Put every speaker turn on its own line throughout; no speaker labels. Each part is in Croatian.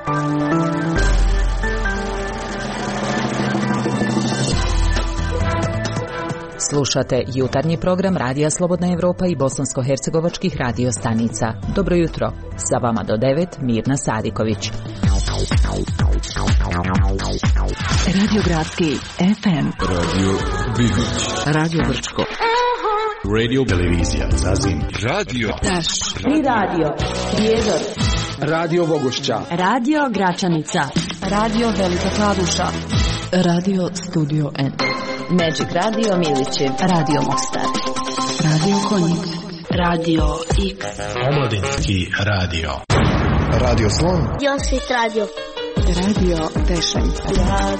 Slušate jutarnji program Radija Slobodna Evropa i bosansko-hercegovačkih radio stanica. Dobro jutro, sa vama do 9, Mirna Sadiković.
Radio Gradski FM,
Radio Bihoć,
Radio Brčko,
Radio Televizija Zazim, Radio
Taš
i Radio Prijedor,
Radio Vogošća,
Radio Gračanica, Radio Velika Kladuša,
Radio Studio N,
Magic Radio Milići,
Radio Mostar, Radio Konjic,
Radio X,
Omladinski radio,
Radio Slon,
Josip Radio,
Radio Tešenica,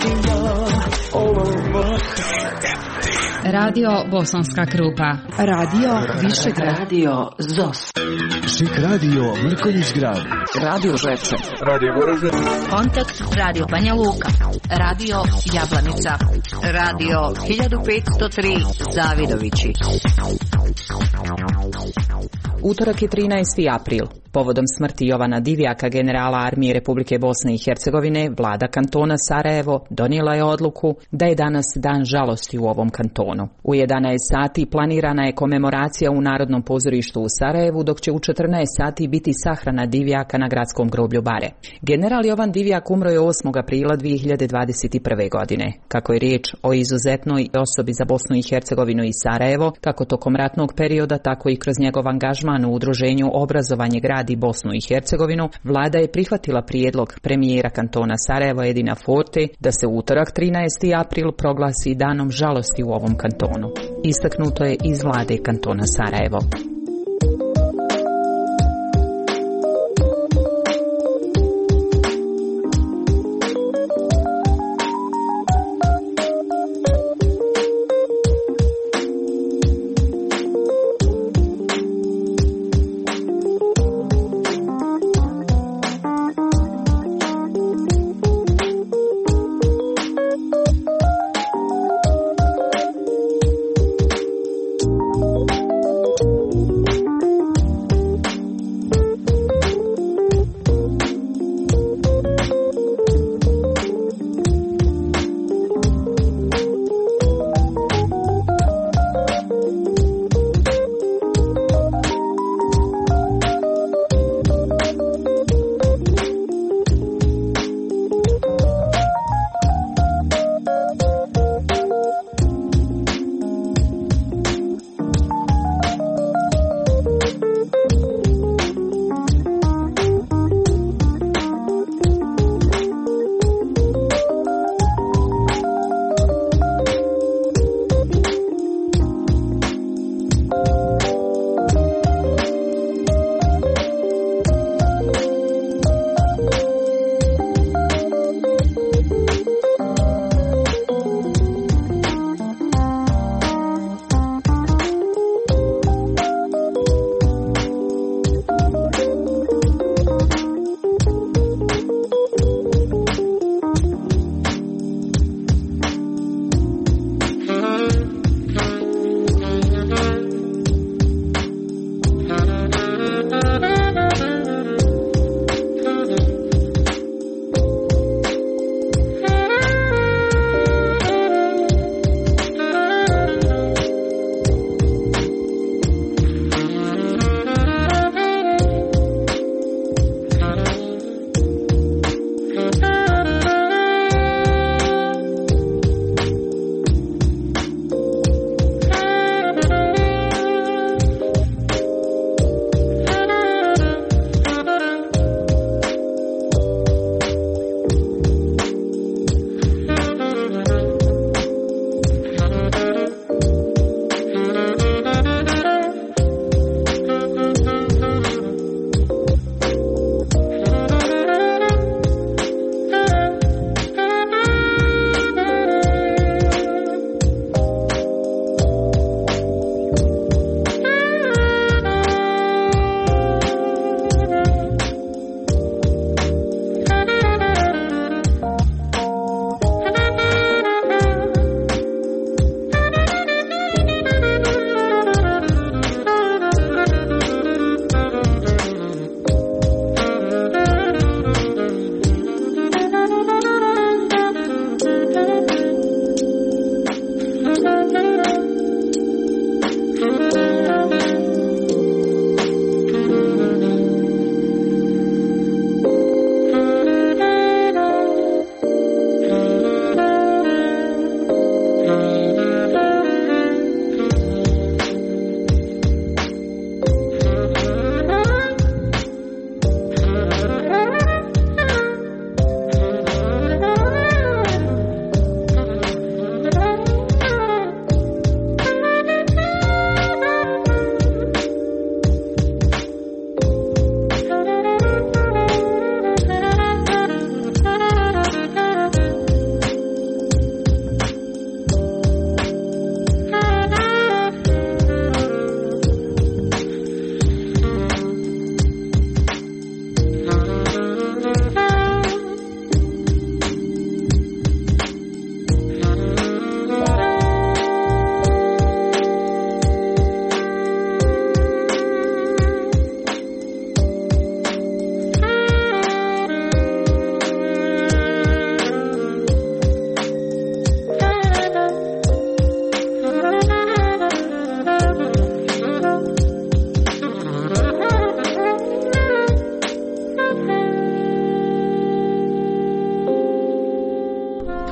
Radio Bosanska Krupa,
Radio Višegrad,
Radio Zos,
Šik Radio Mrkonjić Grad,
Radio Žepče,
Radio Goražde,
Kontakt Radio Banja Luka, Radio Jablanica, Radio 1503 Zavidovići.
Utorak je 13. april. Povodom smrti Jovana Divjaka, generala armije Republike Bosne i Hercegovine, vlada kantona Sarajevo donijela je odluku da je danas dan žalosti u ovom kantonu. U 11 sati planirana je komemoracija u Narodnom pozorištu u Sarajevu, dok će u 14 sati biti sahrana Divjaka na gradskom groblju Bare. General Jovan Divjak umro je 8. aprila 2021. godine. Kako je riječ o izuzetnoj osobi za Bosnu i Hercegovinu i Sarajevo, kako tokom ratnog perioda, tako i kroz njegov angažman u udruženju Obrazovanje gradi Bosnu i Hercegovinu, vlada je prihvatila prijedlog premijera kantona Sarajevo Edina Forte da se utorak 13. april proglasi danom žalosti u ovom kantonu. Istaknuto je iz vlade kantona Sarajevo.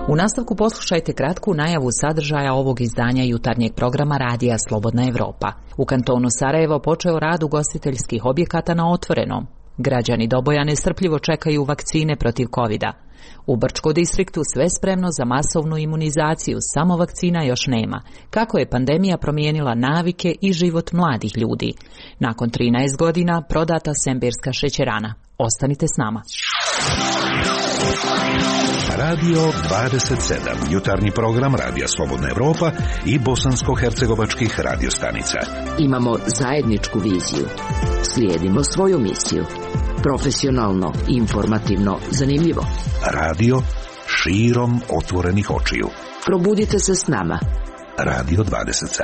U nastavku poslušajte kratku najavu sadržaja ovog izdanja jutarnjeg programa Radija Slobodna Evropa. U kantonu Sarajevo počeo rad ugostiteljskih objekata na otvorenom. Građani Doboja nestrpljivo čekaju vakcine protiv covida. U Brčko distriktu sve spremno za masovnu imunizaciju, samo vakcina još nema. Kako je pandemija promijenila navike i život mladih ljudi? Nakon 13 godina prodata Semberska šećerana. Ostanite s nama.
Radio 27, jutarnji program Radija Slobodna Evropa i bosansko-hercegovačkih radiostanica.
Imamo zajedničku viziju. Slijedimo svoju misiju. Profesionalno, informativno, zanimljivo.
Radio širom otvorenih očiju.
Probudite se s nama.
Radio 27.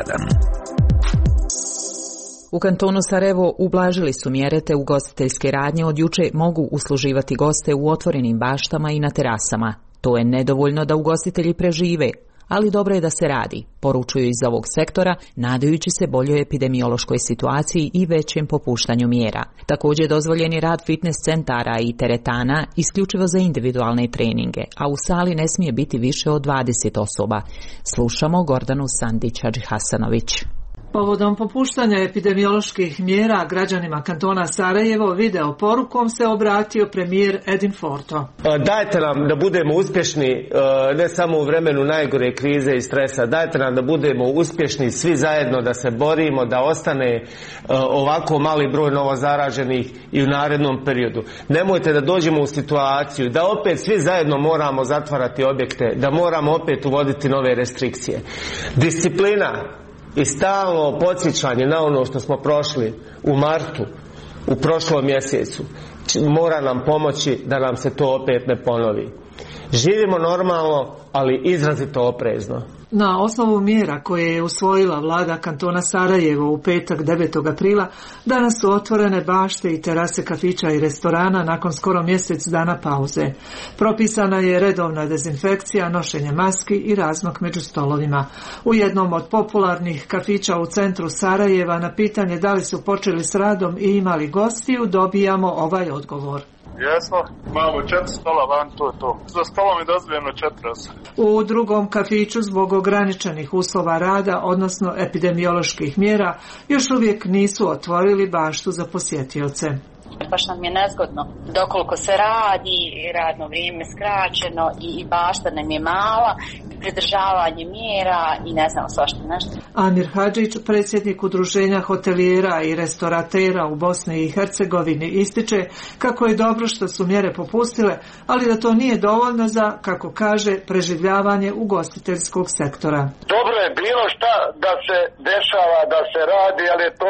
U kantonu Sarajevo ublažili su mjere te ugostiteljske radnje od juče mogu usluživati goste u otvorenim baštama i na terasama. To je nedovoljno da ugostitelji prežive, ali dobro je da se radi, poručuju iz ovog sektora, nadajući se boljoj epidemiološkoj situaciji i većem popuštanju mjera. Također dozvoljen je rad fitness centara i teretana isključivo za individualne treninge, a u sali ne smije biti više od 20 osoba. Slušamo Gordanu Sandić-Hadžihasanović.
Povodom popuštanja epidemioloških mjera građanima kantona Sarajevo video porukom se obratio premijer Edin Forto.
Dajte nam da budemo uspješni ne samo u vremenu najgore krize i stresa, dajte nam da budemo uspješni svi zajedno, da se borimo, da ostane ovako mali broj novozaraženih i u narednom periodu. Nemojte da dođemo u situaciju da opet svi zajedno moramo zatvarati objekte, da moramo opet uvoditi nove restrikcije. Disciplina i stalno podsjećanje na ono što smo prošli u martu, u prošlom mjesecu, mora nam pomoći da nam se to opet ne ponovi. Živimo normalno, ali izrazito oprezno.
Na osnovu mjera koje je usvojila vlada kantona Sarajevo u petak 9. aprila, danas su otvorene bašte i terase kafića i restorana nakon skoro mjesec dana pauze. Propisana je redovna dezinfekcija, nošenje maski i razmak među stolovima. U jednom od popularnih kafića u centru Sarajeva na pitanje da li su počeli s radom i imali gostiju, dobijamo ovaj odgovor.
Jesmo, imamo 4 stola van, to je to. Za stolom je dozvoljeno 4 osobe.
U drugom kafiću zbog ograničenih uslova rada, odnosno epidemioloških mjera, još uvijek nisu otvorili baštu za posjetioce.
Baš nam je nezgodno. Dokoliko se radi, radno vrijeme skraćeno i bašta nam je mala, pridržavanje mjera i ne znam svašta nešto.
Amir Hadžić, predsjednik udruženja hotelijera i restoratera u Bosni i Hercegovini, ističe kako je dobro što su mjere popustile, ali da to nije dovoljno za, kako kaže, preživljavanje ugostiteljskog sektora.
Dobro je bilo šta da se dešava, da se radi, ali je to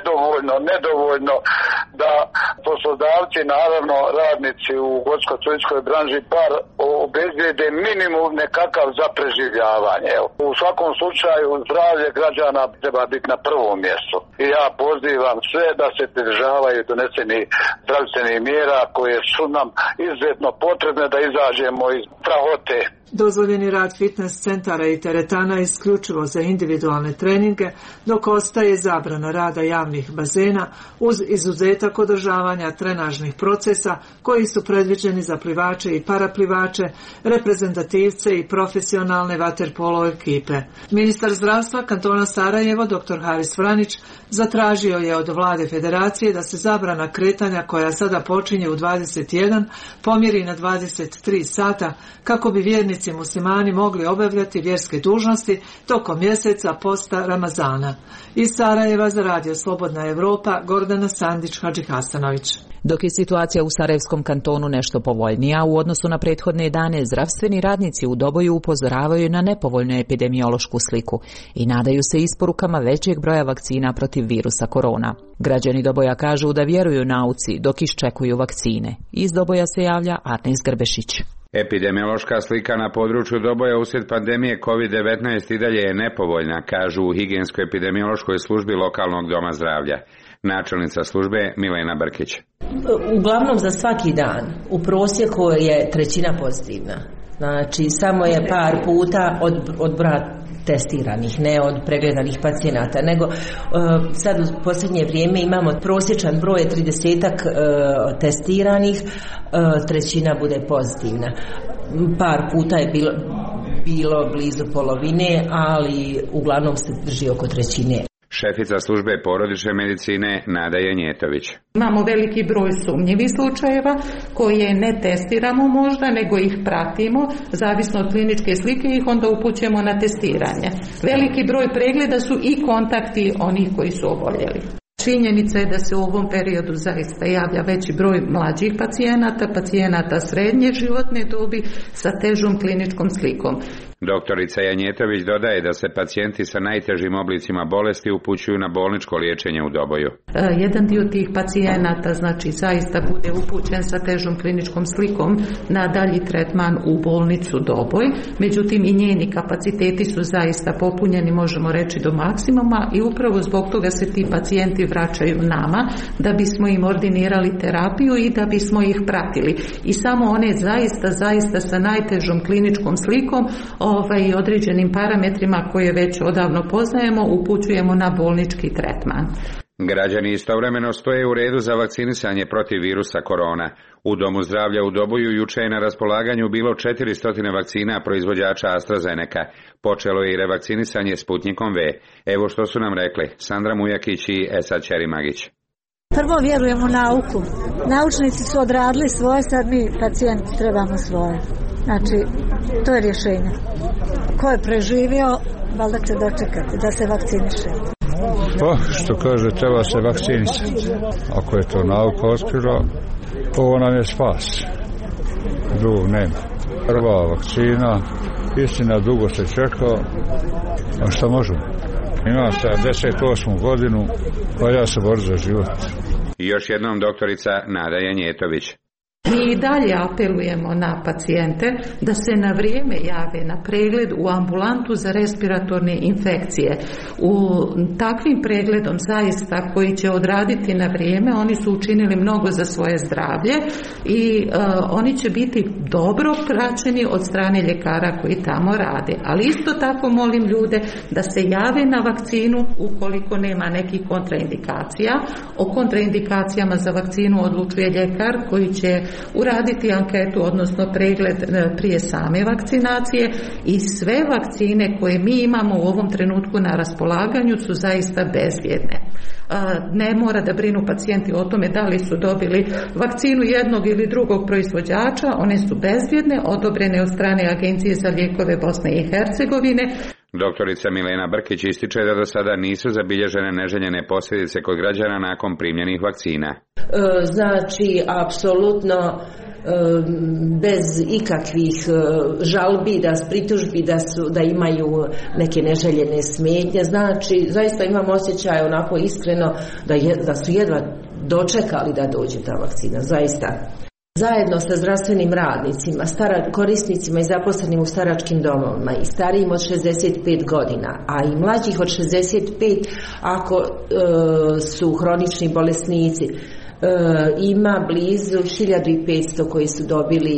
nedovoljno da poslodavci, naravno radnici u ugostiteljskoj branži bar obezbijede minimum nekakav za preživljavanje. U svakom slučaju zdravlje građana treba biti na prvom mjestu. I ja pozivam sve da se pridržavaju donesenih zdravstvenih mjera koje su nam izuzetno potrebne da izađemo iz strahote.
Dozvoljeni rad fitness centara i teretana isključivo za individualne treninge, dok ostaje zabrana rada javnih bazena uz izuzetak održavanja trenažnih procesa koji su predviđeni za plivače i paraplivače, reprezentativce i profesionalne vaterpolo ekipe. Ministar zdravstva kantona Sarajevo, dr. Haris Vranić, zatražio je od vlade federacije da se zabrana kretanja koja sada počinje u 21 pomjeri na 23 sata kako bi vjernici muslimani mogli obavljati vjerske dužnosti tokom mjeseca posta Ramazana. Iz Sarajeva za Radio Slobodna Evropa, Gordana Sandić-Hadžihasanović.
Dok je situacija u Sarajevskom kantonu nešto povoljnija u odnosu na prethodne dane, zdravstveni radnici u Doboju upozoravaju na nepovoljnu epidemiološku sliku i nadaju se isporukama većeg broja vakcina protiv virusa korona. Građani Doboja kažu da vjeruju nauci dok iščekuju vakcine. Iz Doboja se javlja Arnis Grbešić.
Epidemiološka slika na području Doboja uslijed pandemije COVID-19 i dalje je nepovoljna, kažu u higijensko-epidemiološkoj službi lokalnog doma zdravlja. Načelnica službe Milena Brkić.
Uglavnom za svaki dan u prosjeku je 1/3 pozitivna. Znači samo je par puta od broja testiranih, ne od pregledanih pacijenata, nego sad u posljednje vrijeme imamo prosječan broj 30-ak testiranih, 1/3 bude pozitivna. Par puta je bilo, bilo blizu polovine, ali uglavnom se drži oko trećine.
Šefica službe porodične medicine Nada Janjetović.
Imamo veliki broj sumnjivih slučajeva koje ne testiramo možda, nego ih pratimo, zavisno od kliničke slike ih onda upućujemo na testiranje. Veliki broj pregleda su i kontakti onih koji su oboljeli. Činjenica je da se u ovom periodu zaista javlja veći broj mlađih pacijenata srednje životne dobi sa težom kliničkom slikom.
Doktorica Janjetović dodaje da se pacijenti sa najtežim oblicima bolesti upućuju na bolničko liječenje u Doboju.
Jedan dio tih pacijenata znači zaista bude upućen sa težom kliničkom slikom na dalji tretman u bolnicu Doboj, međutim i njeni kapaciteti su zaista popunjeni, možemo reći do maksimuma, i upravo zbog toga se ti pacijenti vraćaju nama da bismo im ordinirali terapiju i da bismo ih pratili. I samo one zaista sa najtežom kliničkom slikom i određenim parametrima koje već odavno poznajemo upućujemo na bolnički tretman.
Građani istovremeno stoje u redu za vakcinisanje protiv virusa korona. U Domu zdravlja u Doboju juče je na raspolaganju bilo 400 vakcina proizvođača AstraZeneca. Počelo je i revakcinisanje Sputnikom V. Evo što su nam rekli Sandra Mujakić i Esad Čerimagić.
Prvo vjerujemo u nauku. Naučnici su odradili svoje, sad mi pacijenti trebamo svoje. Znači, to je rješenje. Ko je preživio, valjda će dočekati da se vakciniše.
Pa, što kaže, treba se vakcinisati. Ako je to nauka otkrila, ovo nam je spas. Drugog nema. Prva vakcina, istina, dugo se čekao, a šta možemo? Imam 78. godinu, pa ja se borim za život.
I još jednom doktorica Nada Janjetović.
Mi i dalje apelujemo na pacijente da se na vrijeme jave na pregled u ambulantu za respiratorne infekcije. U takvim pregledom zaista koji će odraditi na vrijeme, oni su učinili mnogo za svoje zdravlje i oni će biti dobro praćeni od strane ljekara koji tamo rade. Ali isto tako molim ljude da se jave na vakcinu ukoliko nema nekih kontraindikacija. O kontraindikacijama za vakcinu odlučuje ljekar koji će uraditi anketu, odnosno pregled prije same vakcinacije, i sve vakcine koje mi imamo u ovom trenutku na raspolaganju su zaista bezbjedne. Ne mora da brinu pacijenti o tome da li su dobili vakcinu jednog ili drugog proizvođača, one su bezbjedne, odobrene od strane Agencije za lijekove Bosne i Hercegovine.
Doktorica Milena Brkić ističe da do sada nisu zabilježene neželjene posljedice kod građana nakon primljenih vakcina.
Znači, apsolutno bez ikakvih žalbi, pritužbi da imaju neke neželjene smetnje. Znači, zaista imam osjećaj onako iskreno da su jedva dočekali da dođe ta vakcina, zaista. Zajedno sa zdravstvenim radnicima, korisnicima i zaposlenim u staračkim domovima i starijim od 65 godina, a i mlađih od 65 ako su hronični bolesnici, ima blizu 1500 koji su dobili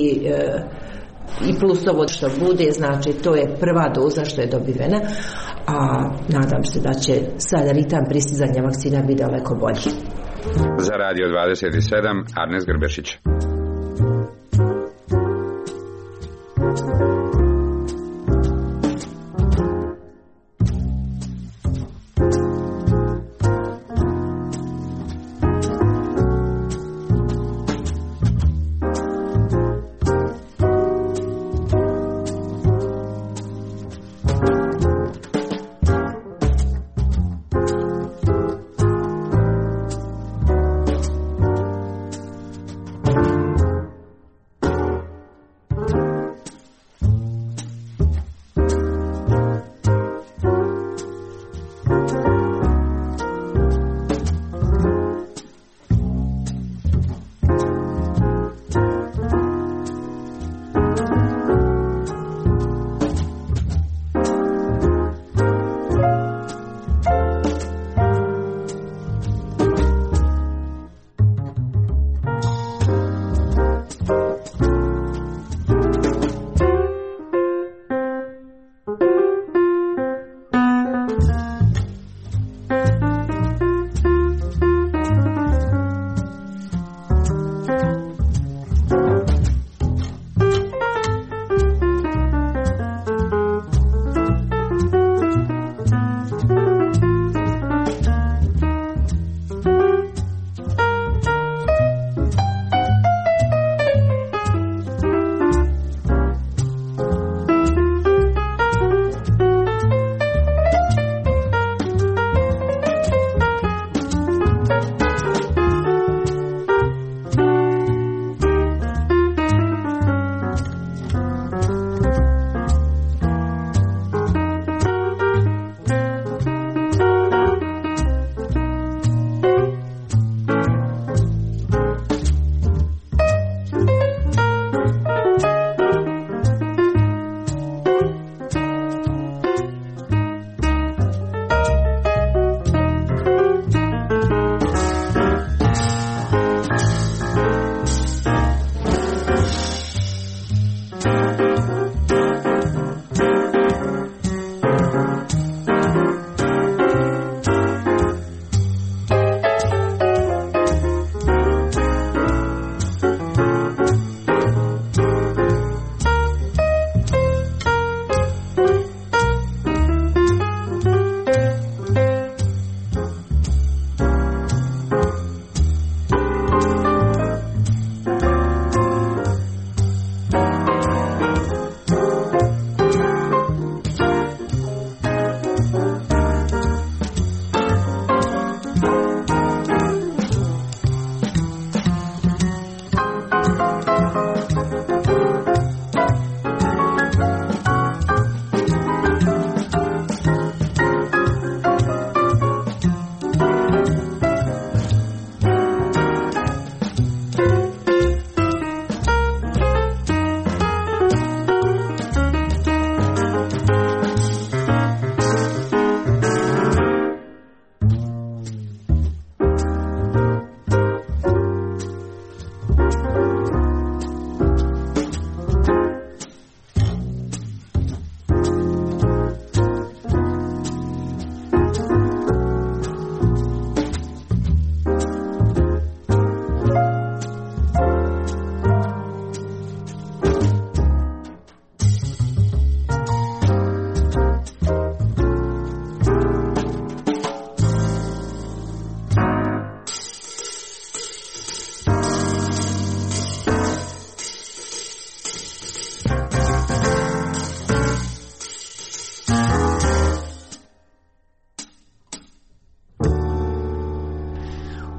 i plus ovo što bude, znači to je prva doza što je dobivena, a nadam se da će sada ritam pristizanja vakcina biti daleko bolji.
Za Radio 27, Arnes Grbešić.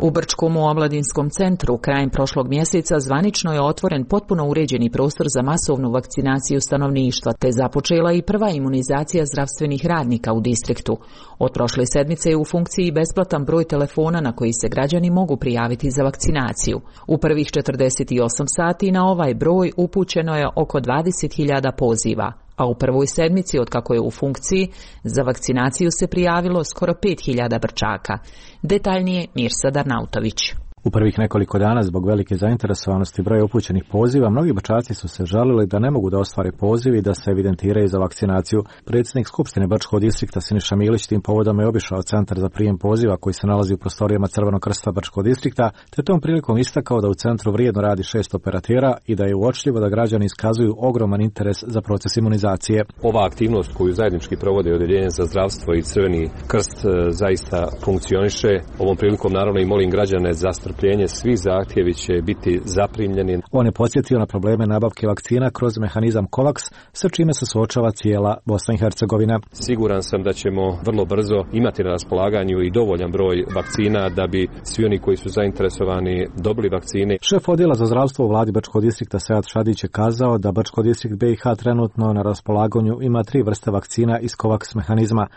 U Brčkom omladinskom centru krajem prošlog mjeseca zvanično je otvoren potpuno uređeni prostor za masovnu vakcinaciju stanovništva, te započela i prva imunizacija zdravstvenih radnika u distriktu. Od prošle sedmice je u funkciji besplatan broj telefona na koji se građani mogu prijaviti za vakcinaciju. U prvih 48 sati na ovaj broj upućeno je oko 20.000 poziva, a u prvoj sedmici od kako je u funkciji za vakcinaciju se prijavilo skoro 5.000 Brčaka. Detaljnije Mirsa Darnautović.
U prvih nekoliko dana zbog velike zainteresovanosti broja upućenih poziva, mnogi Brčaci su se žalili da ne mogu da ostvare poziv i da se evidentiraju za vakcinaciju. Predsjednik Skupštine Brčkog distrikta Siniša Milić tim povodom je obišao centar za prijem poziva koji se nalazi u prostorijama Crvenog krsta Brčkog distrikta, te tom prilikom istakao da u centru vrijedno radi 6 operatera i da je uočljivo da građani iskazuju ogroman interes za proces imunizacije.
Ova aktivnost koju zajednički provode Odeljenje za zdravstvo i Crveni krst zaista funkcioniše. Ovom prilikom naravno i molim građane za svi zahtjevi će biti zaprimljeni.
On je podsjetio na probleme nabavke vakcina kroz mehanizam COVAX, sa čime se suočava cijela Bosna i Hercegovina.
Siguran sam da ćemo vrlo brzo imati na raspolaganju i dovoljan broj vakcina da bi svi oni koji su zainteresovani dobili vakcine.
Šef odjela za zdravstvo u vladi Brčkog distrikta Sead Šadić je kazao da Brčko distrikt BiH trenutno na raspolaganju ima 3 vrste vakcina iz COVAX mehanizma,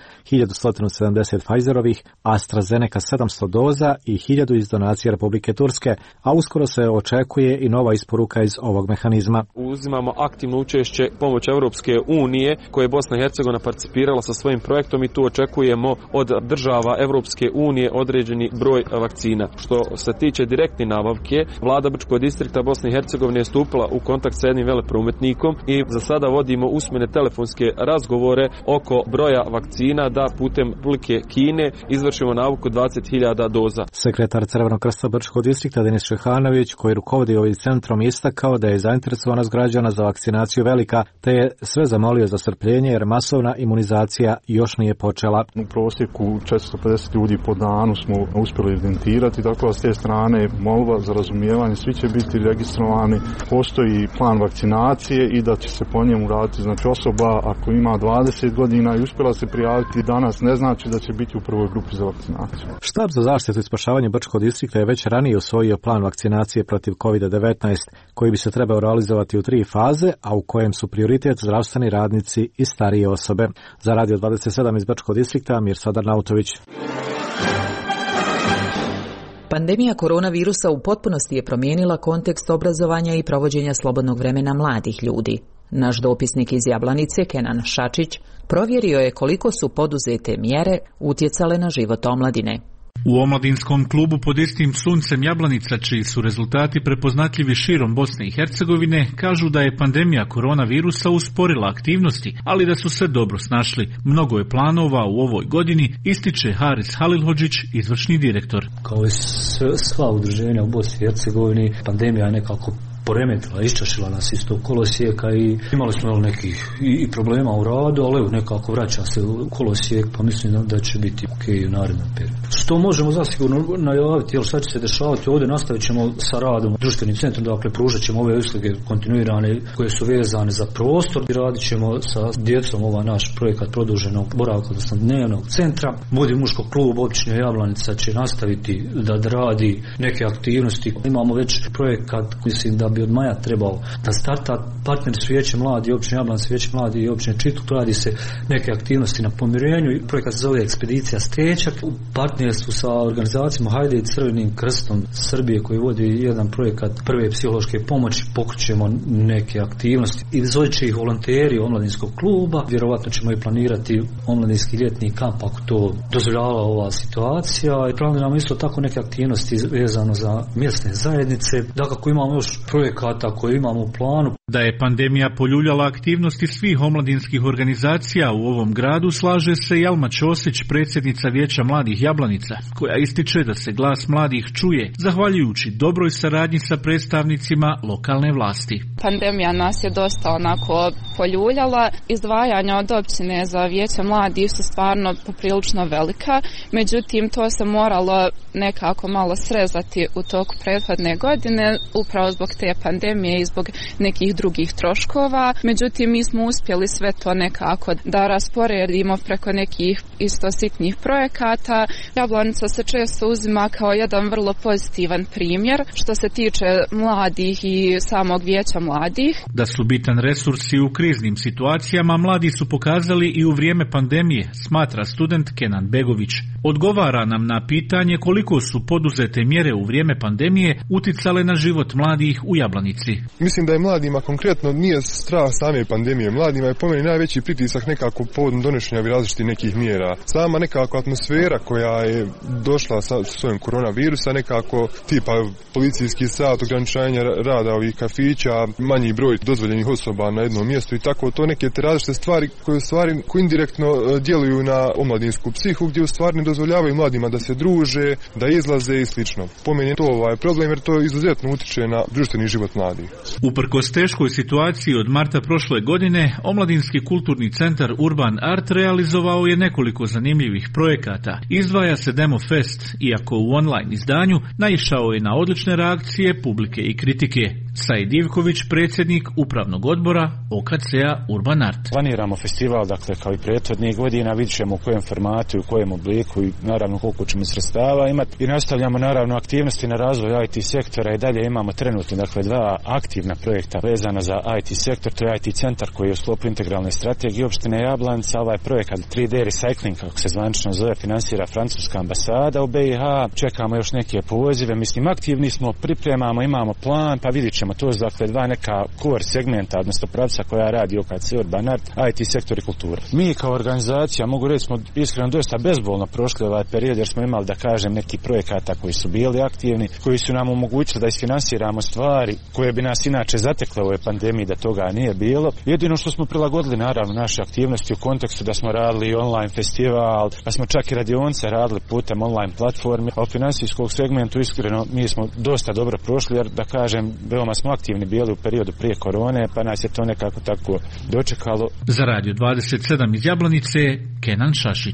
1170 Pfizerovih, AstraZeneca 700 doza i 1000 iz donacije Republike Turske, a uskoro se očekuje i nova isporuka iz ovog mehanizma.
Uzimamo aktivno učešće pomoć Europske unije koje je Bosna i Hercegovina participirala sa svojim projektom i tu očekujemo od država Europske unije određeni broj vakcina. Što se tiče direktne nabavke, vlada Brčkog distrikta Bosne i Hercegovine je stupila u kontakt sa jednim veleprometnikom i za sada vodimo usmene telefonske razgovore oko broja vakcina da putem Republike Kine izvršimo nabavku 20.000 doza.
Sekretar Crvenog krsta Brčkog distrikta Denis Šehanović, koji rukovodi ovim centrom, istakao da je zainteresovanost građana za vakcinaciju velika, te je sve zamolio za strpljenje jer masovna imunizacija još nije počela.
U prosjeku 450 ljudi po danu smo uspjeli evidentirati, tako da s te strane molba za razumijevanje, svi će biti registrovani, postoji plan vakcinacije i da će se po njemu raditi. Znači osoba ako ima 20 godina i uspjela se prijaviti danas, ne znači da će biti u prvoj grupi za vakcinaciju.
Štab za zaštitu i spašavanje Brčkog distrikta je već ranije usvojio plan vakcinacije protiv COVID-19 koji bi se trebao realizovati u 3 faze, a u kojem su prioritet zdravstveni radnici i starije osobe. Za Radio 27 iz Brčkog distrikta Mirsa Darnautović.
Pandemija koronavirusa u potpunosti je promijenila kontekst obrazovanja i provođenja slobodnog vremena mladih ljudi. Naš dopisnik iz Jablanice, Kenan Šačić, provjerio je koliko su poduzete mjere utjecale na život omladine.
U omladinskom klubu pod istim suncem Jablanica, čiji su rezultati prepoznatljivi širom Bosne i Hercegovine, kažu da je pandemija koronavirusa usporila aktivnosti, ali da su se dobro snašli. Mnogo je planova u ovoj godini, ističe Haris Halilhodžić, izvršni direktor.
Kao i sva udruženja u Bosni i Hercegovini, pandemija je nekako poremetila, iščašila nas iz tog kolosijeka i imali smo nekih i problema u radu, ali evo nekako vraća se u kolosijek, pa mislim da će biti ok u narednom periodu. Što možemo zasigurno najaviti, jer šta će se dešavati ovdje, nastavit ćemo sa radom društvenim centrom, dakle pružat ćemo ove usluge kontinuirane koje su vezane za prostor i radit ćemo sa djecom ovaj naš projekat produženog boravka, odnosno dnevnog centra. Budi muško klub općine Jablanica će nastaviti da radi neke aktivnosti. Imamo već projekat, mislim da bi od maja trebao da starta. Partner su Vijeće mladi, općine Jablanica, Vijeće mladi i općine Čitluk, radi se neke aktivnosti na pomirenju. Projekat se zove Ekspedicija Stečak. U partnerstvu sa organizacijama Hajde i Crvenim krstom Srbije koji vodi jedan projekat prve psihološke pomoći, pokrećemo neke aktivnosti. Izvodit će ih volonteri omladinskog kluba. Vjerovatno ćemo i planirati omladinski ljetni kamp ako to dozvoljava ova situacija. Planiramo isto tako neke aktivnosti vezano za mjesne zajednice. Dakako imamo još projekata koje imamo u planu.
Da je pandemija poljuljala aktivnosti svih omladinskih organizacija u ovom gradu, slaže se Jelma Ćosić, predsjednica Vijeća mladih Jablanica, koja ističe da se glas mladih čuje zahvaljujući dobroj saradnji sa predstavnicima lokalne vlasti.
Pandemija nas je dosta onako
poljuljala. Izdvajanja od općine za vijeće mladih su stvarno poprilično velika, međutim to se moralo nekako malo srezati u toku prethodne godine, upravo zbog te pandemije i zbog nekih drugih troškova. Međutim, mi smo uspjeli sve to nekako da rasporedimo preko nekih isto sitnih projekata. Jablanica se često uzima kao jedan vrlo pozitivan primjer što se tiče mladih i samog vijeća mladih.
Da su bitan resurs i u kriznim situacijama, mladi su pokazali i u vrijeme pandemije, smatra student Kenan Begović. Odgovara nam na pitanje koliko su poduzete mjere u vrijeme pandemije uticale na život mladih u Jablanici.
Mislim da je mladima konkretno nije strah same pandemije. Mladima je po meni najveći pritisak nekako povodom donošenja različitih nekih mjera. Sama nekako atmosfera koja je došla sa svojim koronavirusa, nekako tipa policijski sat, ograničenja rada ovih kafića, manji broj dozvoljenih osoba na jednom mjestu i tako to neke te različite stvari koje indirektno djeluju na omladinsku psihu, gdje u stvari ne dozvoljavaju mladima da se druže, da izlaze i slično. Po meni je to problem jer to izuzetno utiče na društveni život mladih.
Uprkos teškoj situaciji od marta prošle godine, Omladinski kulturni centar Urban Art realizovao je nekoliko zanimljivih projekata. Izdvaja se Demo Fest, iako u online izdanju naišao je na odlične reakcije publike i kritike. Said Ivković, predsjednik upravnog odbora OKC-a Urban Art.
Planiramo festival, dakle, kao i prethodnih godina, vidjet ćemo u kojem formatu i u kojem obliku i naravno koliko ćemo sredstava imati. I nastavljamo naravno aktivnosti na razvoj IT sektora i dalje imamo trenutno, dakle, 2 aktivna projekta vezana za IT sektor. To je IT centar koji je u sklopu integralne strategije opštine Jablanica. Ovaj projekat 3D Recycling, kako se zvanično zove, finansira francuska ambasada u BiH. Čekamo još neke pozive, mislim, aktivni smo, pripremamo, imamo plan, pa vidjet ćemo. To je, dakle, 2 neka core segmenta, odnosno pravca koja radi OKC Urban Art, IT sektor i kultura. Mi kao organizacija, mogu reći, smo iskreno dosta bezbolno prošli ovaj period, jer smo imali, da kažem, neki projekata koji su bili aktivni, koji su nam omogućili da isfinansiramo stvari koje bi nas inače zatekle u ovoj pandemiji da toga nije bilo. Jedino što smo prilagodili, naravno, naše aktivnosti u kontekstu da smo radili online festival, da smo čak i radionice radili putem online platforme, a u financijskog segmentu, iskreno, mi smo dosta dobro prošli, jer, da kažem, veoma smo aktivni bili u periodu prije korone, pa nas je to nekako tako dočekalo.
Za Radio 27 iz Jablanice, Kenan Šašić.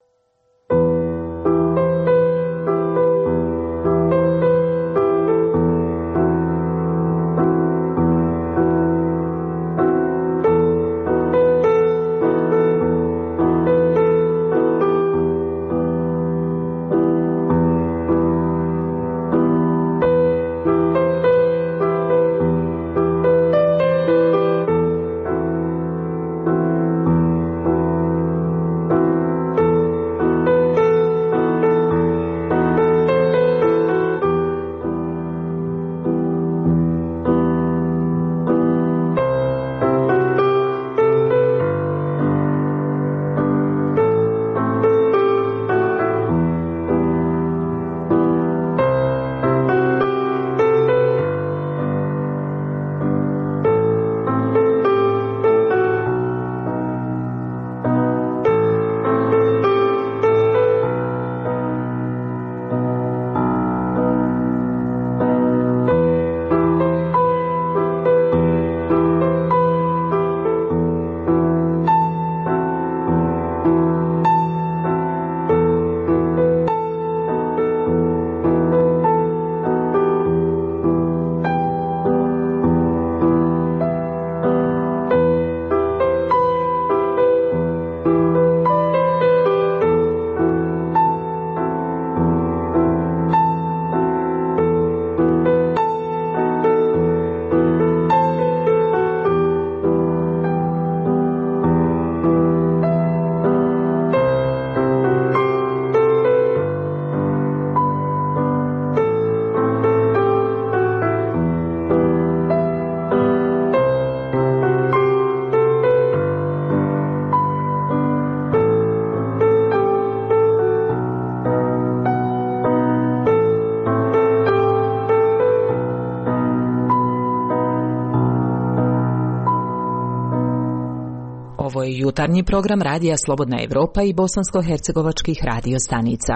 Ovo je jutarnji program Radija Slobodna Evropa i bosansko-hercegovačkih radio stanica.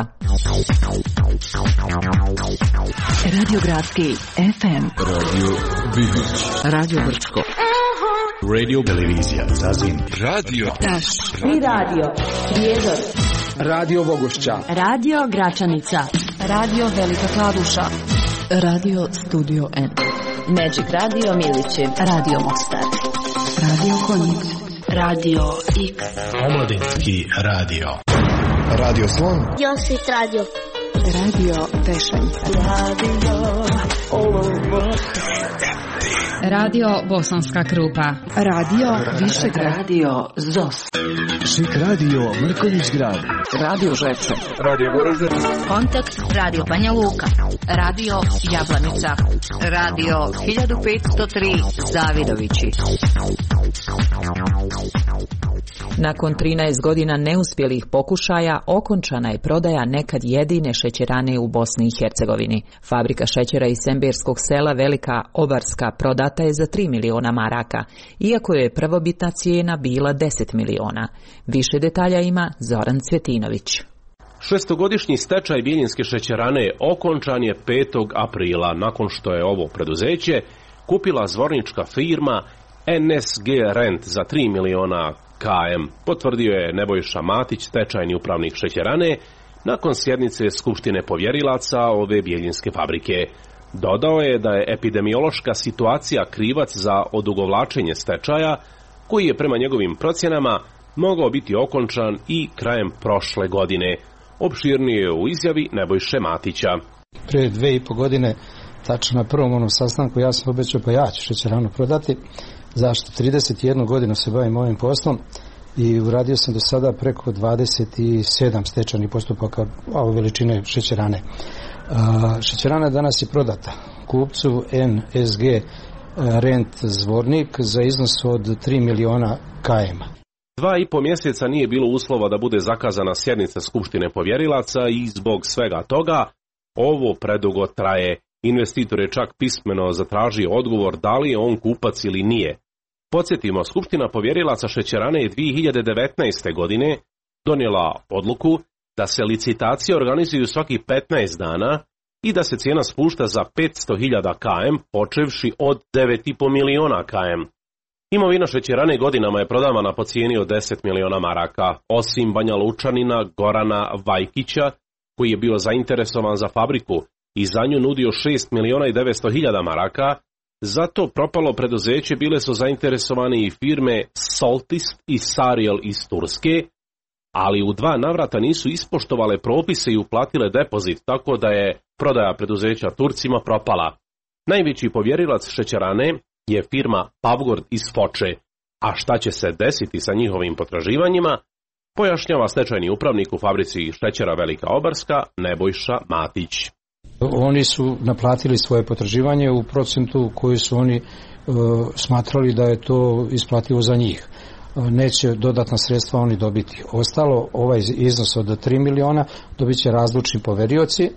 Radio Gradski FM.
Radio Vivić.
Radio Brčko.
Radio televizija Zazin.
Radio
Taš. I radio Prijedor.
Radio Vogošća.
Radio Gračanica. Radio Velika Kladuša. Radio Studio N. Magic Radio Milići. Radio Mostar. Radio Konjic. Radio X.
Omladinski radio.
Radio Slon.
Josit Radio. Radio Tešanj. Radio
Radio Bosanska Krupa.
Radio Višegrad.
Radio ZOS.
Šik Radio Mrkonjić Grad.
Radio Žepče.
Radio Vorožde.
Kontakt Radio Banja Luka. Radio Jablanica. Radio 1503 Zavidovići.
Nakon 13 godina neuspjelih pokušaja okončana je prodaja nekad jedine šećerane u Bosni i Hercegovini. Fabrika šećera iz Semberskog sela Velika Obarska prodata je za 3 miliona maraka, iako je prvobitna cijena bila 10 miliona. Više detalja ima Zoran Cvjetinović.
Šestogodišnji stečaj Bijeljinske šećerane okončan je 5. aprila, nakon što je ovo preduzeće kupila zvornička firma NSG Rent za 3 miliona KM, potvrdio je Nebojša Matić, stečajni upravnik šećerane, nakon sjednice Skupštine povjerilaca ove bijeljinske fabrike. Dodao je da je epidemiološka situacija krivac za odugovlačenje stečaja, koji je prema njegovim procjenama mogao biti okončan i krajem prošle godine. Opširnije je u izjavi Nebojše Matića.
Prije 2,5 godine, tačno na prvom onom sastanku, ja sam obećao pa ja ću šećeranu prodati. Zašto? 31 godinu se bavim ovim poslom i uradio sam do sada preko 27 stečajnih postupaka ove veličine šećerane. Šećerana danas je prodata kupcu NSG Rent Zvornik za iznos od 3 miliona KM.
2,5 mjeseca nije bilo uslova da bude zakazana sjednica Skupštine povjerilaca i zbog svega toga ovo predugo traje. Investitor je čak pismeno zatražio odgovor da li je on kupac ili nije. Podsjetimo, Skupština povjerilaca šećerane je 2019. godine donijela odluku da se licitacije organizuju svaki 15 dana i da se cijena spušta za 500.000 km, počevši od 9,5 miliona km. Imovina šećerane godinama je prodavana po cijeni od 10 miliona maraka, osim Banja Lučanina Gorana Vajkića, koji je bio zainteresovan za fabriku i za nju nudio 6 miliona i 900.000 maraka. Zato propalo preduzeće bile su zainteresovane i firme Soltist i Sariel iz Turske, ali u 2 navrata nisu ispoštovale propise i uplatile depozit, tako da je prodaja preduzeća Turcima propala. Najveći povjerilac šećerane je firma Pavgord iz Foče, a šta će se desiti sa njihovim potraživanjima, pojašnjava stečajni upravnik u fabrici šećera Velika Obarska Nebojša Matić.
Oni su naplatili svoje potraživanje u procentu koji su oni smatrali da je to isplativo za njih. Neće dodatna sredstva oni dobiti. Ostalo, ovaj iznos od 3 miliona dobit će razlučni poverioci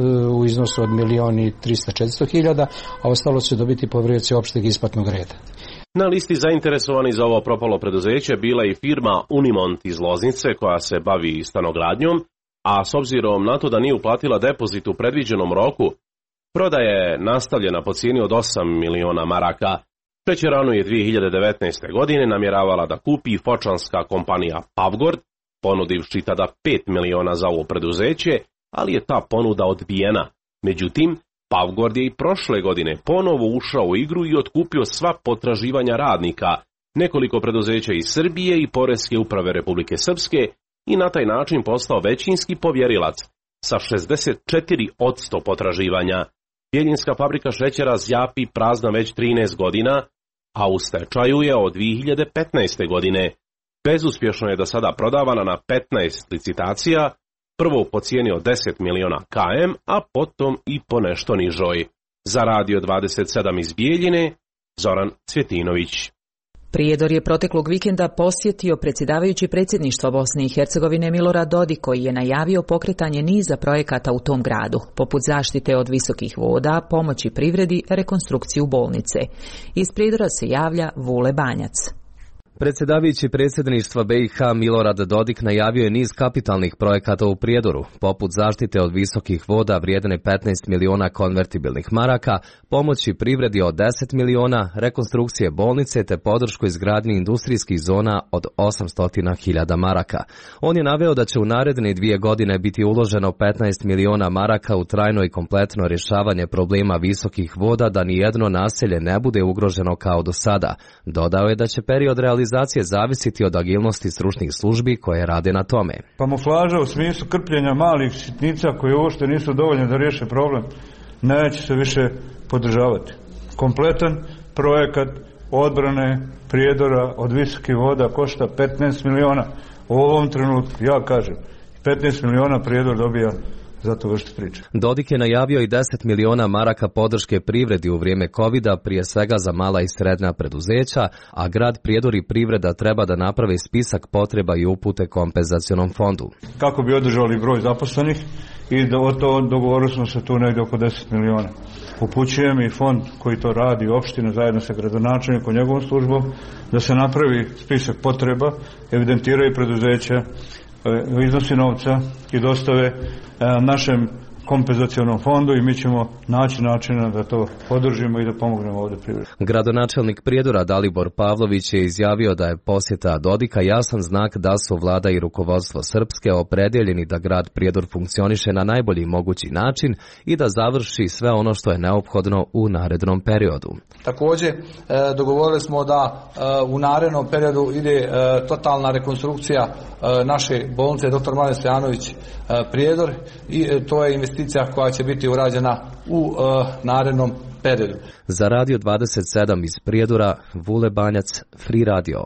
u iznosu od 1.300.000-400.000, a ostalo će dobiti poverioci opšteg isplatnog reda.
Na listi zainteresovani za ovo propalo preduzeće bila je firma Unimont iz Loznice koja se bavi stanogradnjom, a s obzirom na to da nije uplatila depozit u predviđenom roku, prodaja je nastavljena po cijeni od 8 miliona maraka. Šećeranu je 2019. godine namjeravala da kupi fočanska kompanija Pavgord, ponudivši tada 5 miliona za ovo preduzeće, ali je ta ponuda odbijena. Međutim, Pavgord je i prošle godine ponovo ušao u igru i otkupio sva potraživanja radnika, nekoliko preduzeća iz Srbije i Poreske uprave Republike Srpske i na taj način postao većinski povjerilac sa 64% potraživanja. Bijeljinska fabrika šećera zjapi prazna već 13 godina, a u stečaju je od 2015. godine. Bezuspješno je do sada prodavana na 15 licitacija, prvo po cijeni od 10 miliona km, a potom i po nešto nižoj. Za Radio 27 iz Bijeljine, Zoran Cvjetinović.
Prijedor je proteklog vikenda posjetio predsjedavajući predsjedništva Bosne i Hercegovine Milorad Dodik, koji je najavio pokretanje niza projekata u tom gradu, poput zaštite od visokih voda, pomoći privredi, rekonstrukciju bolnice. Iz Prijedora se javlja Vule Banjac.
Predsjedavajući predsjedništva BiH Milorad Dodik najavio je niz kapitalnih projekata u Prijedoru, poput zaštite od visokih voda vrijedne 15 miliona konvertibilnih maraka, pomoći privredi od 10 miliona, rekonstrukcije bolnice te podršku izgradnji industrijskih zona od 800.000 maraka. On je naveo da će u naredne 2 godine biti uloženo 15 miliona maraka u trajno i kompletno rješavanje problema visokih voda da nijedno naselje ne bude ugroženo kao do sada. Dodao je da će period realizacije zavisiti od agilnosti stručnih službi koje rade na tome.
Kamuflaža u smislu krpljenja malih sitnica koje uopšte nisu dovoljne da riješe problem neće se više podržavati. Kompletan projekat odbrane Prijedora od visokih voda košta 15 miliona. U ovom trenutku, ja kažem, 15 miliona Prijedor dobija za to vršiti priče.
Dodik je najavio i 10 miliona maraka podrške privredi u vrijeme covida, prije svega za mala i srednja preduzeća, a grad Prijedor i privreda treba da naprave spisak potreba i upute kompenzacionom fondu.
Kako bi održali broj zaposlenih i dogovorili smo se tu negdje oko 10 miliona. Upućujem i fond koji to radi, opština zajedno sa gradonačelnikom, njegovom službom, da se napravi spisak potreba, evidentiraju preduzeća, iznosi novca i dostave našem kompenzacionom fondu i mi ćemo naći načina da to podržimo i da pomognemo ovdje privredi.
Gradonačelnik Prijedora Dalibor Pavlović je izjavio da je posjeta Dodika jasan znak da su vlada i rukovodstvo Srpske opredjeljeni da grad Prijedor funkcioniše na najbolji mogući način i da završi sve ono što je neophodno u narednom periodu.
Također dogovorili smo da u narednom periodu ide totalna rekonstrukcija naše bolnice dr. Mladen Stojanović Prijedor i to je investicija koja će biti urađena u narednom periodu.
Za Radio 27 iz Prijedora, Vule Banjac, Free Radio.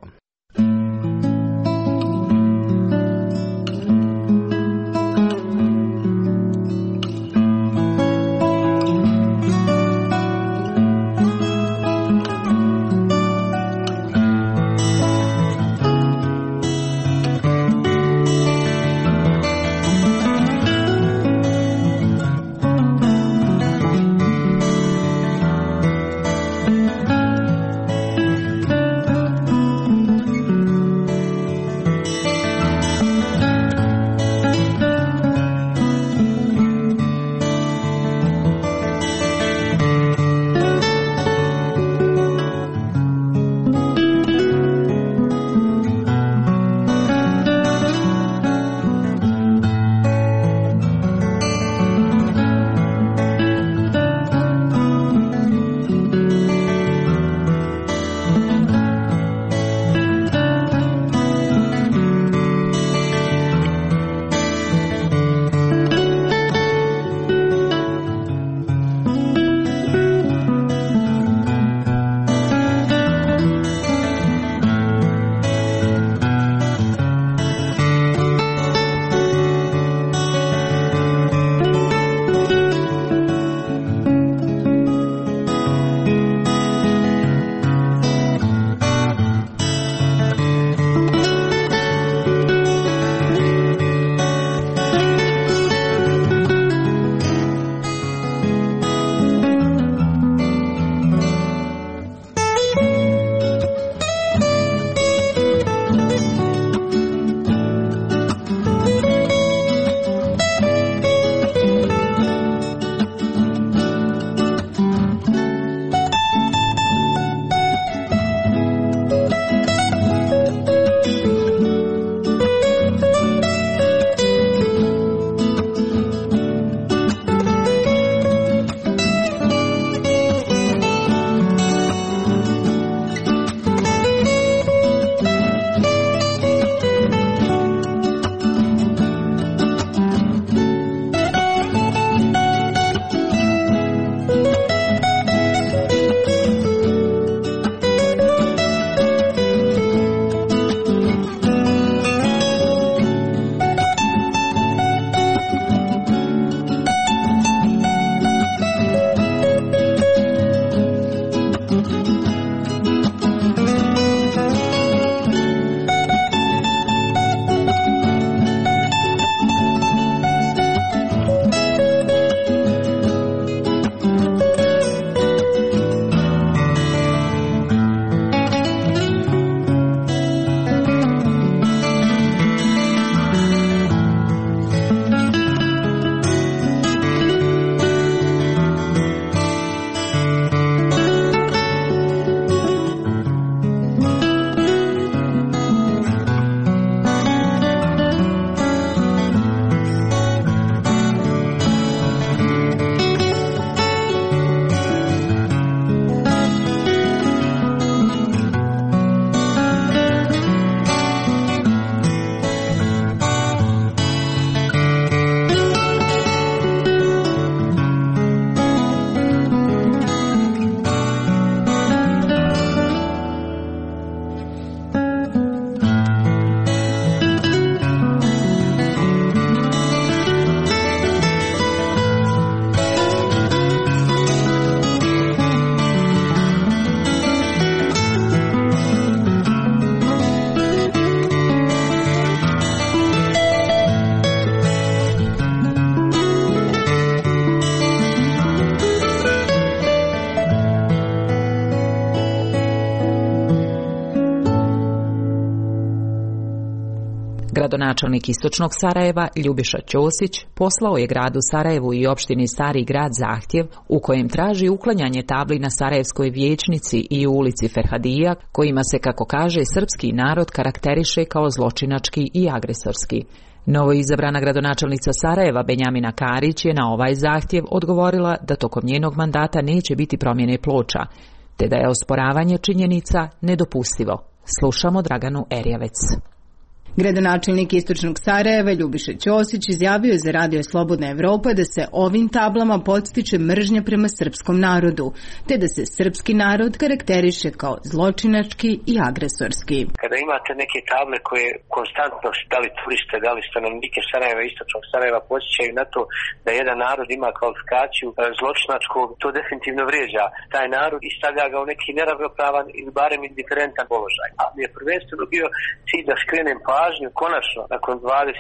Gradonačelnik Istočnog Sarajeva, Ljubiša Ćosić, poslao je gradu Sarajevu i opštini Stari grad zahtjev u kojem traži uklanjanje tabli na Sarajevskoj vijećnici i u ulici Ferhadija, kojima se, kako kaže, srpski narod karakteriše kao zločinački i agresorski. Novoizabrana gradonačelnica Sarajeva Benjamina Karić je na ovaj zahtjev odgovorila da tokom njenog mandata neće biti promjene ploča, te da je osporavanje činjenica nedopustivo. Slušamo Draganu Erjavec.
Gradonačelnik Istočnog Sarajeva Ljubiša Ćosić izjavio je za Radio Slobodna Evropa da se ovim tablama podstiče mržnja prema srpskom narodu, te da se srpski narod karakteriše kao zločinački i agresorski.
Kada imate neke table koje konstantno, da li turiste, da li stanovnike Sarajeva, Istočnog Sarajeva, podsjećaju na to da jedan narod ima kvalifikaciju zločinačkog, to definitivno vrijeđa taj narod i stavlja ga u neki neravnopravan ili barem indiferentan položaj. A mi je prvenstveno bio cilj da skrenem pažnju, konačno, nakon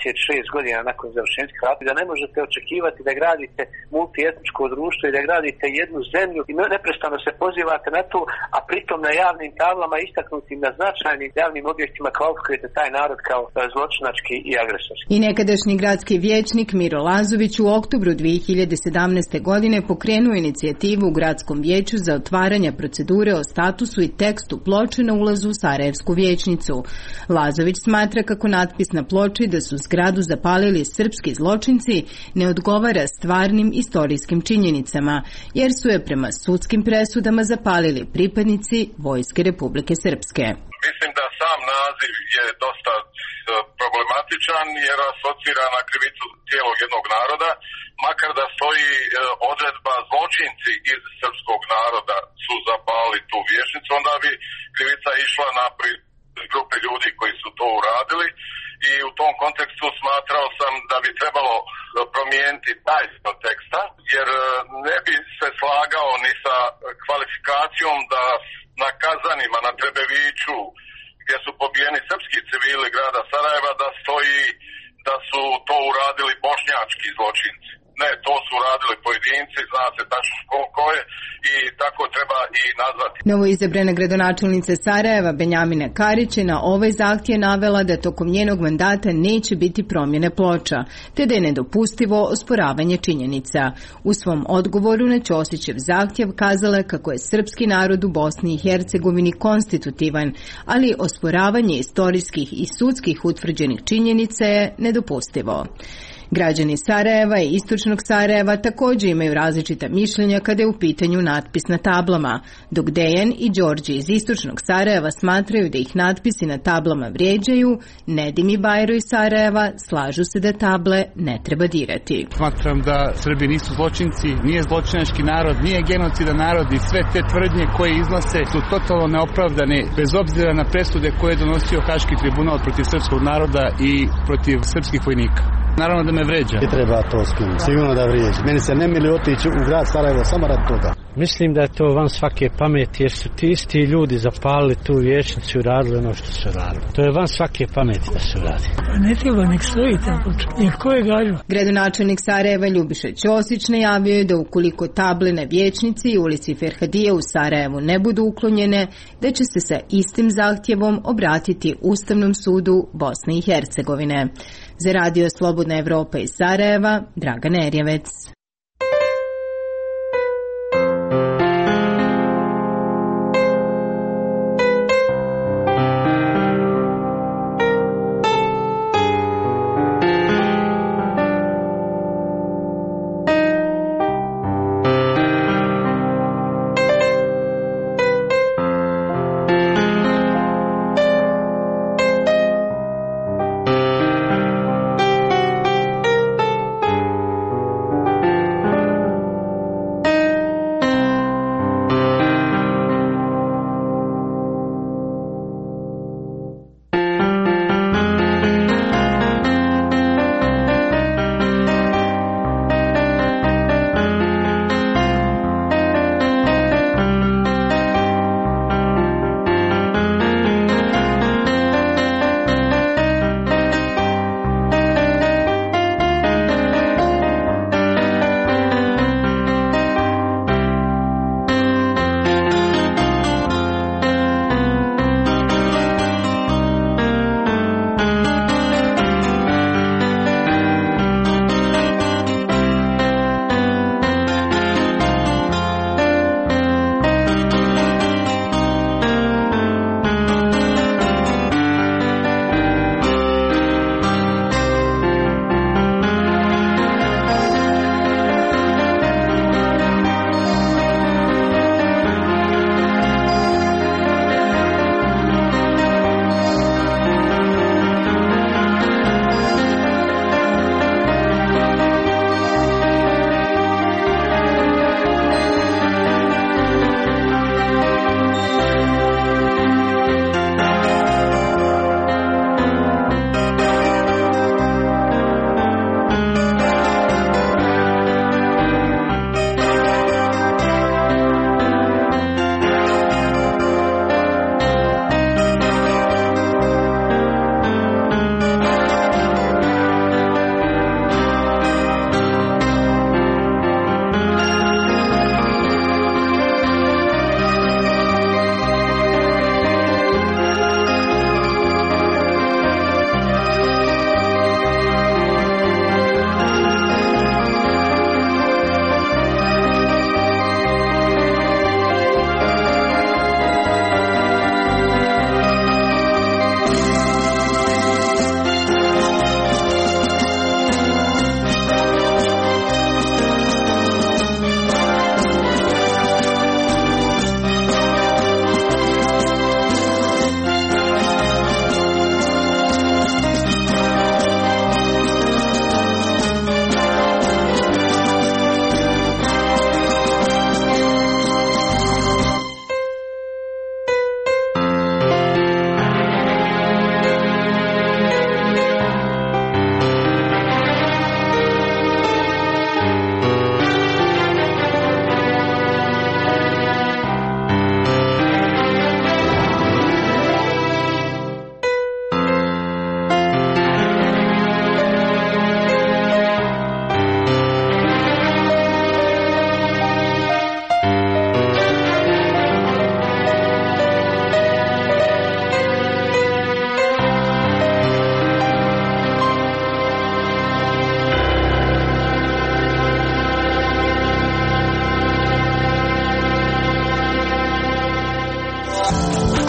26 godina, nakon završenskih rata, da ne možete očekivati da gradite multietničko društvo i da gradite jednu zemlju i neprestano se pozivate na to, a pritom na javnim tablama istaknutim na značajnim javnim objektima kvalifikujete taj narod kao zločinački i agresorski.
I nekadašnji gradski vijećnik Miro Lazović u oktobru 2017. godine pokrenuo inicijativu u gradskom vijeću za otvaranje procedure o statusu i tekstu ploče na ulazu u Sarajevsku vijećnicu. Lazović smatra kako natpis na ploči da su zgradu zapalili srpski zločinci ne odgovara stvarnim istorijskim činjenicama, jer su je prema sudskim presudama zapalili pripadnici Vojske Republike Srpske.
Mislim da sam naziv je dosta problematičan jer asocira na krivicu cijelog jednog naroda, makar da stoji odredba zločinci iz srpskog naroda su zapalili tu vijećnicu, onda bi krivica išla na grupe ljudi koji su to uradili i u tom kontekstu smatrao sam da bi trebalo promijeniti taj teksta, jer ne bi se slagao ni sa kvalifikacijom da na Kazanima, na Trebeviću, gdje su pobijeni srpski civili grada Sarajeva, da stoji da su to uradili bošnjački zločinci. Ne, to su radili pojedinci, zna se tačno ko je i tako treba i nazvati.
Novoizabrana gradonačelnica Sarajeva Benjamina Karić je na ovaj zahtjev navela da tokom njenog mandata neće biti promjene ploča, te da je nedopustivo osporavanje činjenica. U svom odgovoru na Ćosićev zahtjev kazala je kako je srpski narod u Bosni i Hercegovini konstitutivan, ali osporavanje istorijskih i sudskih utvrđenih činjenica je nedopustivo. Građani Sarajeva i Istočnog Sarajeva također imaju različita mišljenja kada je u pitanju natpis na tablama, dok Dejan i Đorđe iz Istočnog Sarajeva smatraju da ih natpisi na tablama vrijeđaju, Nedim i Bajro iz Sarajeva slažu se da table ne treba dirati.
Smatram da Srbi nisu zločinci, nije zločinački narod, nije genocidan narod i sve te tvrdnje koje iznose su totalno neopravdane, bez obzira na presude koje je donosio Haški tribunal protiv srpskog naroda i protiv srpskih vojnika. Naravno da me vređa.
I treba to skinuti, sigurno da vrijeđa. Meni se ne mili otići u grad Sarajevo samo rad toga.
Mislim da je to van svake pameti jer su ti isti ljudi zapalili tu vijećnicu i radili ono što su radili. To je van svake pameti da se radi.
Pa ne treba nek stoji tako. Jer ko je galju?
Gradonačelnik Sarajeva Ljubiša Ćosić najavio je da ukoliko table na vijećnici i ulici Ferhadije u Sarajevu ne budu uklonjene, da će se sa istim zahtjevom obratiti Ustavnom sudu Bosne i Hercegovine. Za Radio Slobodna Evropa iz Sarajeva, Dragana Erjavec.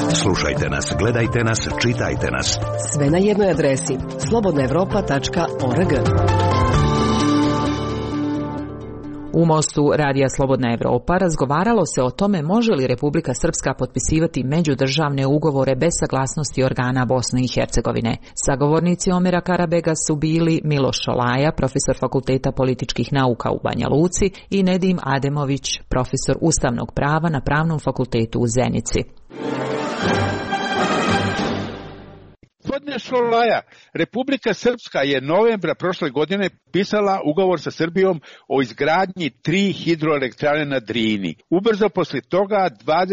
Slušajte nas, gledajte nas, čitajte nas.
Sve na jednoj adresi slobodnaevropa.org.
U Mostu Radija Slobodna Evropa razgovaralo se o tome može li Republika Srpska potpisivati međudržavne ugovore bez saglasnosti organa Bosne i Hercegovine. Sagovornici Omera Karabega su bili Miloš Šolaja, profesor Fakulteta političkih nauka u Banja Luci, i Nedim Ademović, profesor ustavnog prava na Pravnom fakultetu u Zenici.
Gospodine Šolaja, Republika Srpska je novembra prošle godine pisala ugovor sa Srbijom o izgradnji 3 hidroelektrane na Drini. Ubrzo poslije toga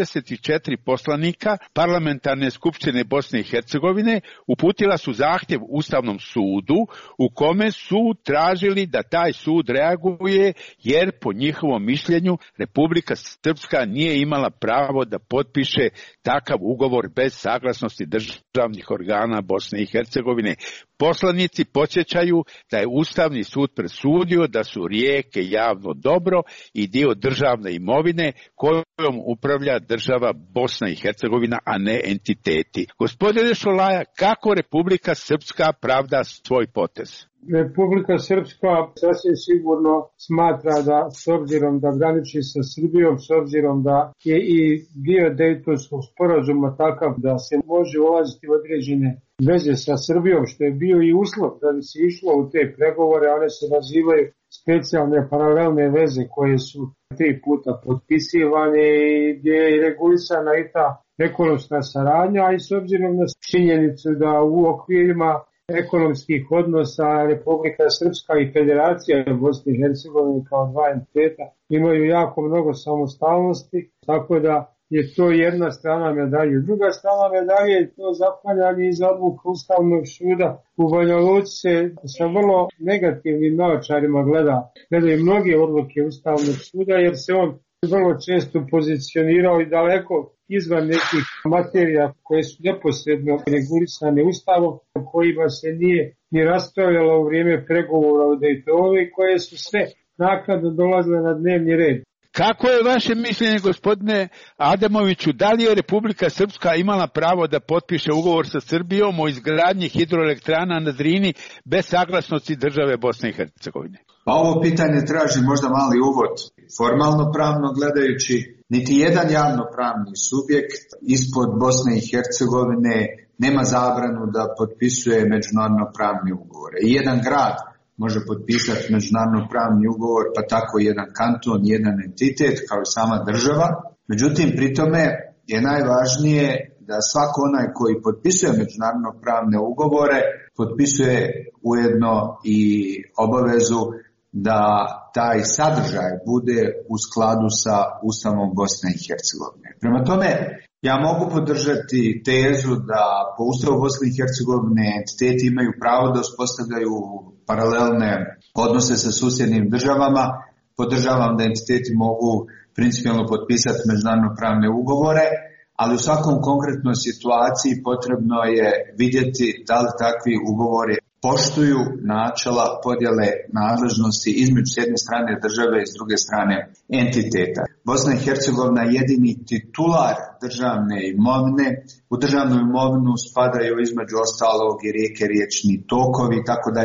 24 poslanika Parlamentarne skupštine Bosne i Hercegovine uputila su zahtjev Ustavnom sudu u kome su tražili da taj sud reaguje jer po njihovom mišljenju Republika Srpska nije imala pravo da potpiše takav ugovor bez saglasnosti državnih organa Bosne i Hercegovine. Poslanici podsjećaju da je Ustavni sud presudio da su rijeke javno dobro i dio državne imovine kojom upravlja država Bosna i Hercegovina, a ne entiteti. Gospodine Šolaja, kako Republika Srpska pravda svoj potez?
Republika Srpska sasvim sigurno smatra da, s obzirom da graniči sa Srbijom, s obzirom da je i dio Dejtonskog sporazuma takav da se može ulaziti u određene veze sa Srbijom, što je bio i uslov da bi se išlo u te pregovore, one se nazivaju specijalne paralelne veze koje su 3 puta potpisivane i gdje je regulisana i ta ekonomska saradnja, i s obzirom na činjenicu da u okvirima ekonomskih odnosa Republika Srpska i Federacija Bosne i Hercegovine kao 2 entiteta imaju jako mnogo samostalnosti, tako da je to jedna strana medalje. Druga strana medalje je to zaklanjanje iz odluka Ustavnog suda. U Banja Luci se sa vrlo negativnim naočarima gledaju mnoge odluke Ustavnog suda jer se on vrlo često pozicionirao i daleko izvan nekih materija koje su neposredno regulisane Ustavom, o kojima se nije ni raspravljalo u vrijeme pregovora u Dejtonu i koje su sve naknadno dolazile na dnevni red.
Kako je vaše mišljenje, gospodine Ademoviću, da li je Republika Srpska imala pravo da potpiše ugovor sa Srbijom o izgradnji hidroelektrana na Drini bez saglasnosti države Bosne i Hercegovine?
Pa ovo pitanje traži možda mali uvod. Formalno pravno gledajući, niti jedan javnopravni subjekt ispod Bosne i Hercegovine nema zabranu da potpisuje međunarodno pravni ugovore. I jedan grad može potpisati međunarodno pravni ugovor, pa tako jedan kanton, jedan entitet kao i sama država. Međutim, pri tome je najvažnije da svako onaj koji potpisuje međunarodno pravne ugovore potpisuje ujedno i obavezu da taj sadržaj bude u skladu sa Ustavom Bosne i Hercegovine. Prema tome, ja mogu podržati tezu da po Ustavu Bosne i Hercegovine entiteti imaju pravo da uspostavljaju paralelne odnose sa susjednim državama. Podržavam da entiteti mogu principijelno potpisati međunarodno pravne ugovore, ali u svakom konkretnoj situaciji potrebno je vidjeti da li takvi ugovori poštuju načela podjele nadležnosti između s jedne strane države i s druge strane entiteta. Bosna i Hercegovina je jedini titular državne imovine. U državnu imovinu spadaju između ostalog i rijeke, riječni tokovi itd.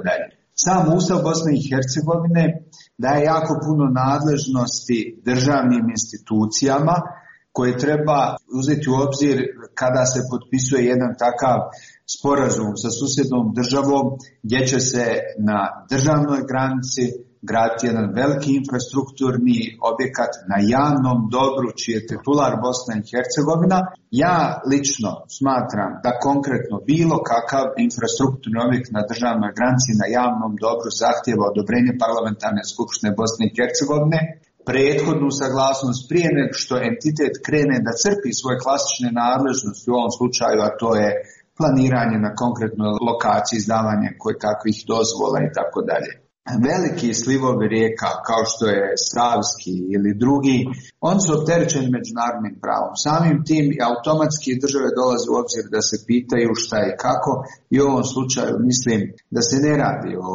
Sam Ustav Bosne i Hercegovine daje jako puno nadležnosti državnim institucijama koje treba uzeti u obzir kada se potpisuje jedan takav sporazum sa susjednom državom gdje će se na državnoj granici graditi jedan veliki infrastrukturni objekat na javnom dobru čiji je titular Bosna i Hercegovina. Ja lično smatram da konkretno bilo kakav infrastrukturni objekt na državnoj granici na javnom dobru zahtijeva odobrenje Parlamentarne skupštine Bosne i Hercegovine, prethodnu saglasnost prije nego što entitet krene da crpi svoje klasične nadležnosti u ovom slučaju, a to je planiranje na konkretnoj lokaciji, izdavanje kakvih dozvola i tako dalje. Veliki slivovi rijeka kao što je Savski ili drugi, oni su opterećeni međunarodnim pravom. Samim tim automatski države dolaze u obzir da se pitaju šta i kako, i u ovom slučaju mislim da se ne radi o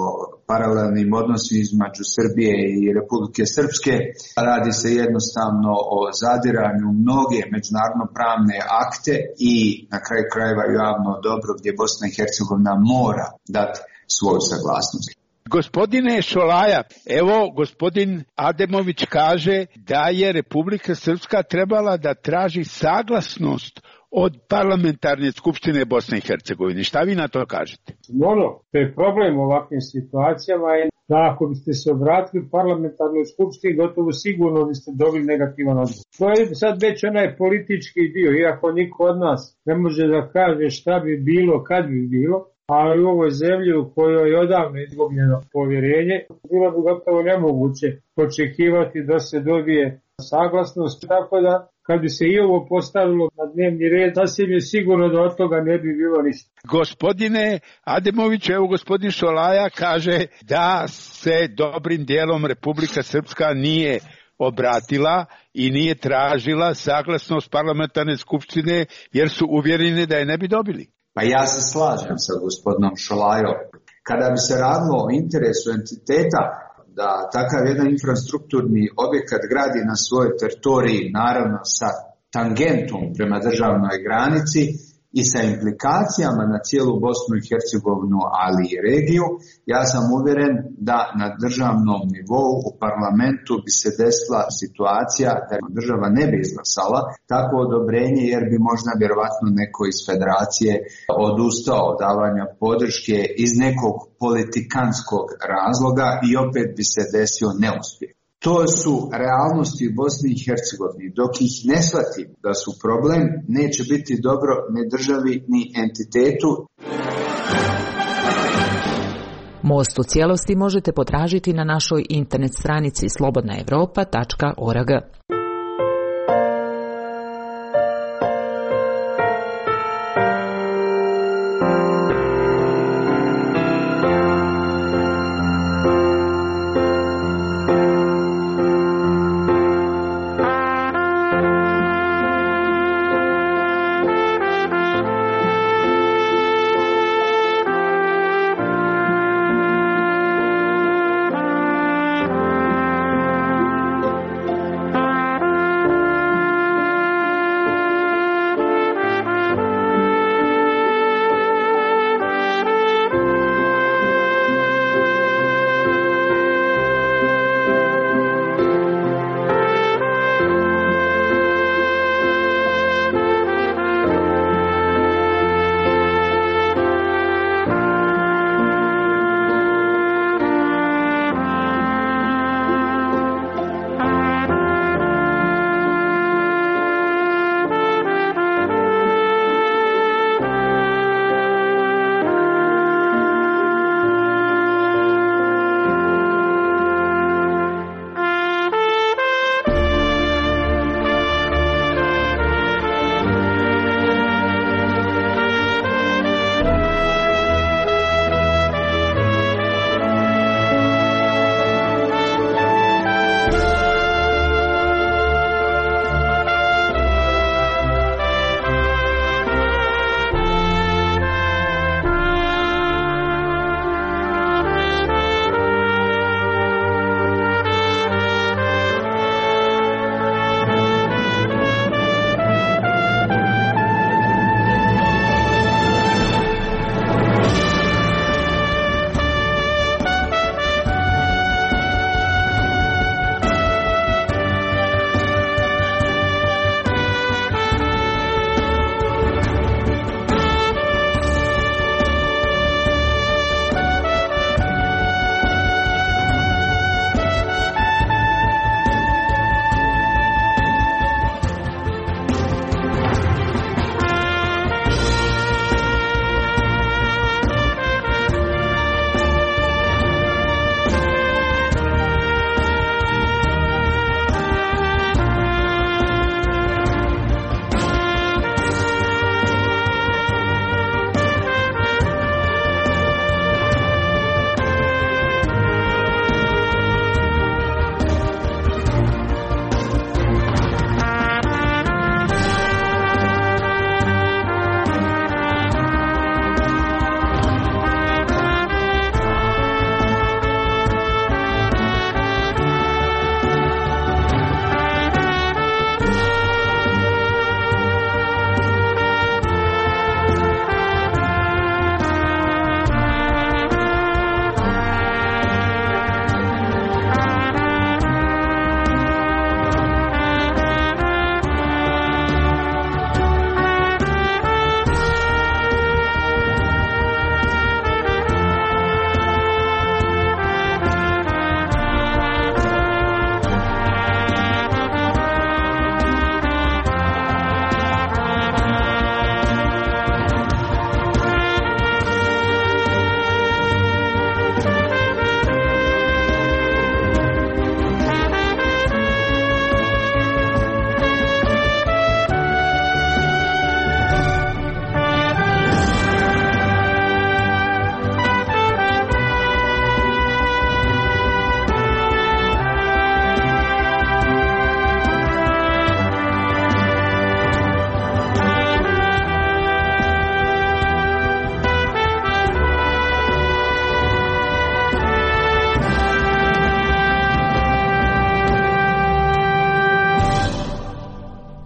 paralelnim odnosima između Srbije i Republike Srpske. Radi se jednostavno o zadiranju mnoge međunarodno pravne akte i na kraju krajeva javno dobro gdje Bosna i Hercegovina mora dati svoju saglasnost.
Gospodine Šolaja, evo gospodin Ademović kaže da je Republika Srpska trebala da traži saglasnost od parlamentarne skupštine Bosne i Hercegovine. Šta vi na to kažete?
To je problem u ovakvim situacijama je da ako biste se obratili parlamentarnoj skupštini, gotovo sigurno biste dobili negativan odgovor. To je sad već onaj politički dio, iako niko od nas ne može da kaže šta bi bilo, kad bi bilo, ali u ovoj zemlji u kojoj je odavno izgubljeno povjerenje, bilo bi gotovo nemoguće očekivati da se dobije saglasnost, tako da kad bi se i ovo postavilo na dnevni red, sasvim je sigurno da od toga ne bi bilo ništa.
Gospodine Ademović, evo gospodin Šolaja kaže da se dobrim dijelom Republika Srpska nije obratila i nije tražila saglasnost parlamentarne skupštine jer su uvjereni da je ne bi dobili.
Pa ja se slažem sa gospodinom Šolajom. Kada bi se radilo o interesu entiteta da takav jedan infrastrukturni objekat gradi na svojoj teritoriji, naravno sa tangentom prema državnoj granici i sa implikacijama na cijelu Bosnu i Hercegovinu, ali i regiju, ja sam uvjeren da na državnom nivou u parlamentu bi se desila situacija da država ne bi izglasala takvo odobrenje jer bi možda vjerovatno neko iz federacije odustao od davanja podrške iz nekog politikanskog razloga i opet bi se desio neuspjeh. To su realnosti u Bosni i Hercegovini. Dok ih ne shvatim da su problem, neće biti dobro ni državi ni entitetu.
Most u cijelosti možete potražiti na našoj internet stranici slobodnaevropa.org.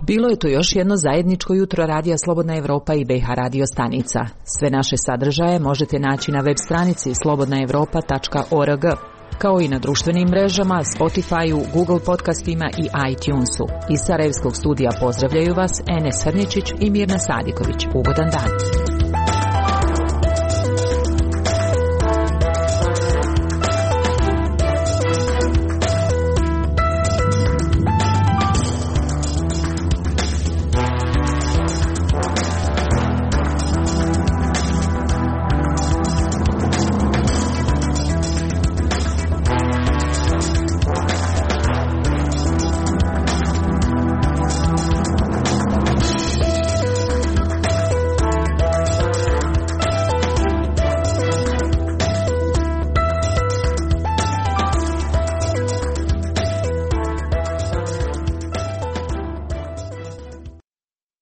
Bilo je to još jedno zajedničko jutro Radija Slobodna Evropa i BiH radio stanica. Sve naše sadržaje možete naći na web stranici slobodnaevropa.org, kao i na društvenim mrežama, Spotify-u, Google podcastima i iTunesu. Iz Sarajevskog studija pozdravljaju vas Enes Hrničić i Mirna Sadiković. Ugodan dan.